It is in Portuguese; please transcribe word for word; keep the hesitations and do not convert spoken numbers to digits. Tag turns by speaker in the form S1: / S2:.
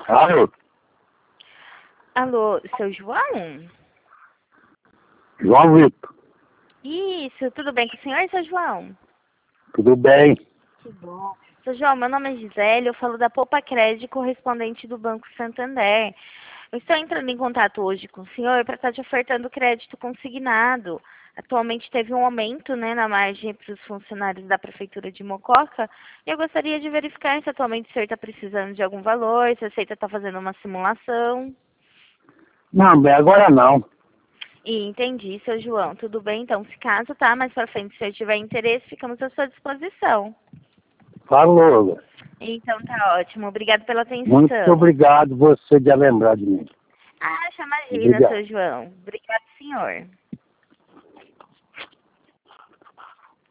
S1: Alô?
S2: Alô, seu João?
S1: João Vitor,
S2: Isso, tudo bem com o senhor, seu João?
S1: tudo bem?
S2: Que bom. Seu João, meu nome é Gisele, eu falo da Poupa Crédito, correspondente do Banco Santander. Eu estou entrando em contato hoje com o senhor para estar te ofertando crédito consignado. Atualmente teve um aumento, né, na margem para os funcionários da Prefeitura de Mococa e eu gostaria de verificar se atualmente o senhor está precisando de algum valor, se a Receita está fazendo uma simulação.
S1: Não, bem, agora não.
S2: E entendi, seu João. Tudo bem, então, se caso, tá? Mais pra frente, se eu tiver interesse, ficamos à sua disposição.
S1: Falou.
S2: Então, tá ótimo. Obrigado pela
S1: Muito
S2: atenção.
S1: obrigado você de lembrar de mim.
S2: Ah, imagina,
S1: Obrigado.
S2: seu João. Obrigado, senhor.